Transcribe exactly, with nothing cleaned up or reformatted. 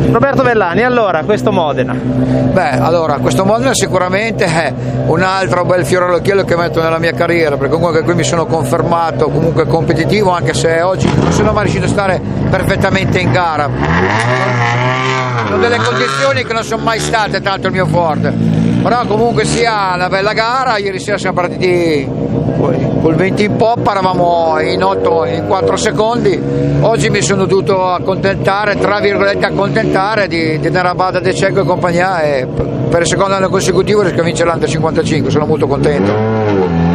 Roberto Vellani, allora questo Modena? Beh, allora questo Modena sicuramente è un altro bel fiore all'occhiello che metto nella mia carriera, perché comunque qui mi sono confermato comunque competitivo, anche se oggi non sono mai riuscito a stare perfettamente in gara. Sono delle condizioni che non sono mai state tanto il mio forte, però comunque sia una bella gara. Ieri sera siamo partiti col venti in poppa, eravamo in otto in quattro secondi. Oggi mi sono dovuto accontentare, tra virgolette accontentare, di, di Narabada, De Cecco e compagnia, e per il secondo anno consecutivo riesco a vincere l'Under cinquantacinque, sono molto contento.